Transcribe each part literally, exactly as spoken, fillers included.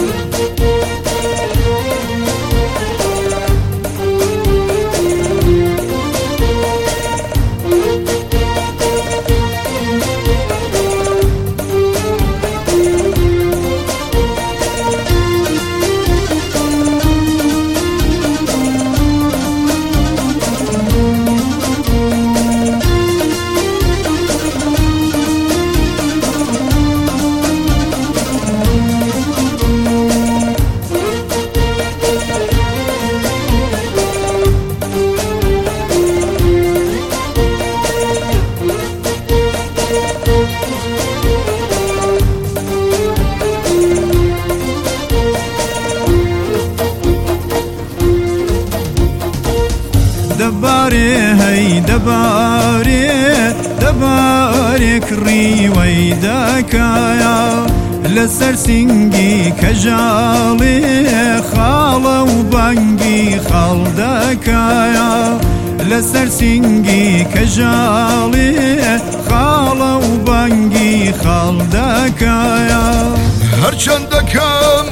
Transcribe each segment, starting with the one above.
دباري هي دباري دباري كري ويدكايا لسر سنجي كجالي خالة وبنجي خالدكايا لسر سنجي كجالي خالة وبنجي خالدكايا هرچندكم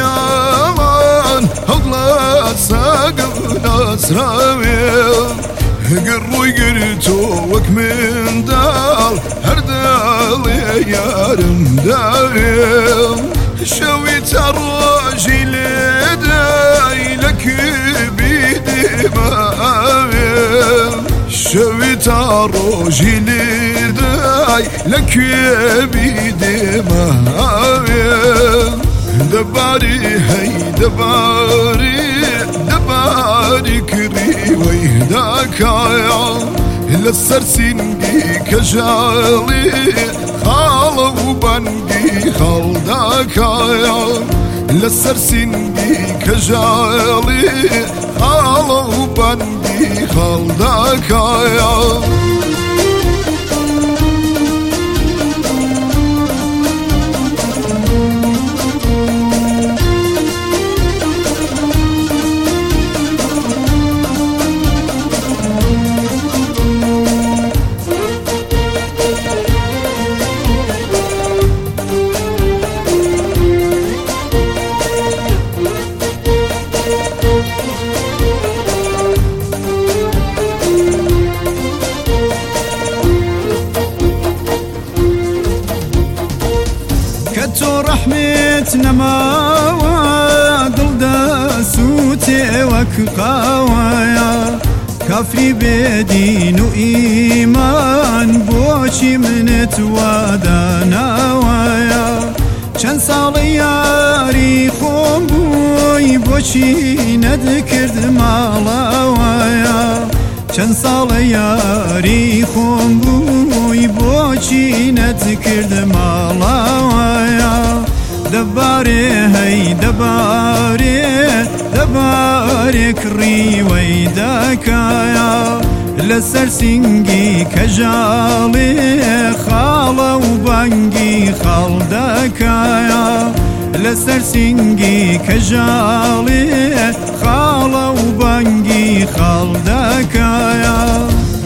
خيامان هغلا ساقم ناسراويل قروي قرتو وك من دال هردال يارم داويل شويت الراجي لداي لك بيدي ماويل شويت الراجي لداي لك بيدي ماويل دباري هي دباري دباري كري ويهداكايا لسر سنجي كجالي خالة وبنجي خالداكايا لسر سنجي كجالي خالة وبنجي خالداكايا كتو رحمتنا ما دل داسوتي وكقاوايا كافري بدين وإيمان بوشي من توادانا ويا چند سال ياري خوم بوي بوشي ندكرد مالاوايا چند سال ياري خوم بوي بوشي ندكرد مالاوايا دباري هي دباري دباري كري ويدكايا لسر سنجي كجالي خالة وبنجي خالدكايا لسر سنجي كجالي خالة وبنجي خالدكايا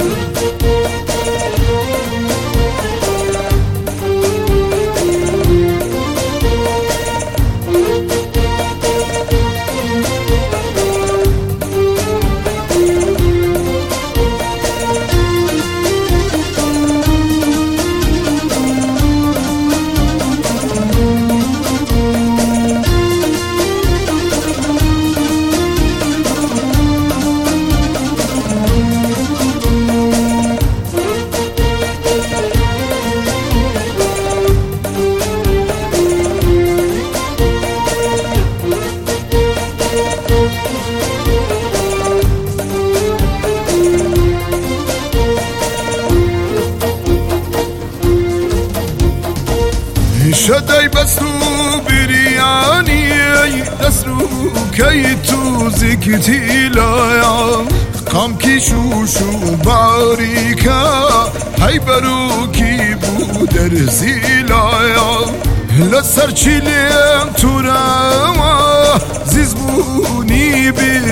شداي بسرو برياني دسرو كي توزكتي لايا قام كي شوشو باريكا هاي بروكي بودر زيلايا لسر چليم تراما زيزبوني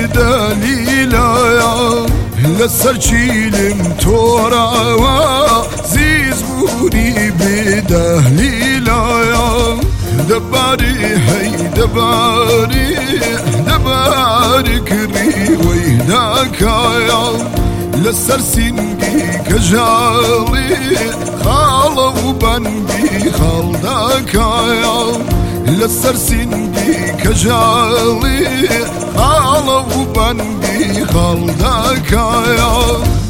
بدليلايا لسر چليم تراما زيزبوني بدليلايا دباري هي دباري دباري كري ويداكايا لسر سنجي كجالي خالا وبنجي خالداكايا لسر سنجي كجالي خالا وبنجي خالداكايا